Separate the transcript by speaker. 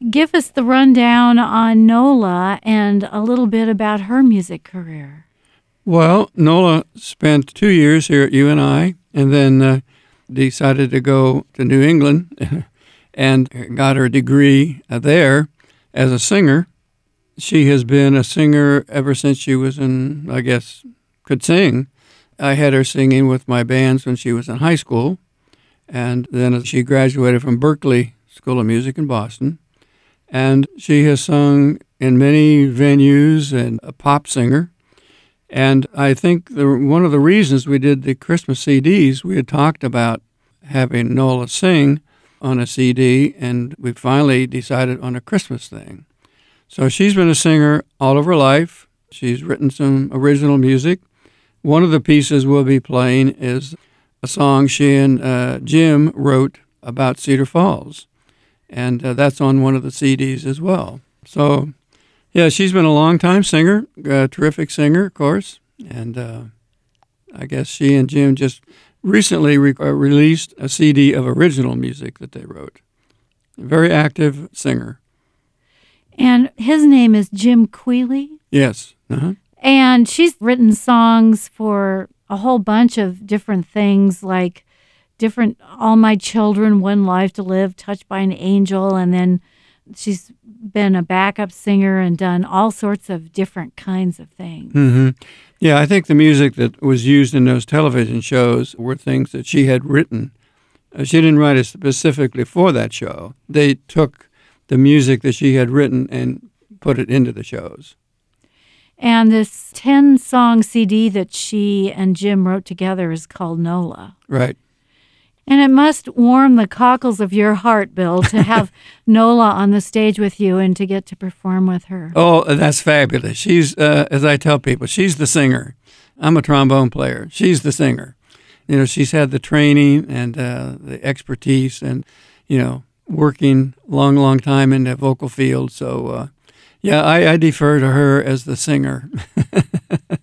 Speaker 1: give us the rundown on Nola and a little bit about her music career.
Speaker 2: Well, Nola spent 2 years here at UNI and then decided to go to New England and got her degree there as a singer. She has been a singer ever since she was could sing. I had her singing with my bands when she was in high school, and then she graduated from Berklee School of Music in Boston, and she has sung in many venues and a pop singer. And I think one of the reasons we did the Christmas CDs, we had talked about having Nola sing on a CD, and we finally decided on a Christmas thing. So she's been a singer all of her life. She's written some original music. One of the pieces we'll be playing is a song she and Jim wrote about Cedar Falls, and that's on one of the CDs as well. So, yeah, she's been a long-time singer, a terrific singer, of course, and I guess she and Jim just recently released a CD of original music that they wrote. A very active singer.
Speaker 1: And his name is Jim Quealy?
Speaker 2: Yes. Uh-huh.
Speaker 1: And she's written songs for a whole bunch of different things, like All My Children, One Life to Live, Touched by an Angel, and then she's been a backup singer and done all sorts of different kinds of things.
Speaker 2: Mm-hmm. Yeah, I think the music that was used in those television shows were things that she had written. She didn't write it specifically for that show. They took the music that she had written and put it into the shows.
Speaker 1: And this 10-song CD that she and Jim wrote together is called Nola.
Speaker 2: Right.
Speaker 1: And it must warm the cockles of your heart, Bill, to have Nola on the stage with you and to get to perform with her.
Speaker 2: Oh, that's fabulous. She's, as I tell people, she's the singer. I'm a trombone player. She's the singer. You know, she's had the training and the expertise and, working long time in the vocal field. So, yeah, I defer to her as the singer.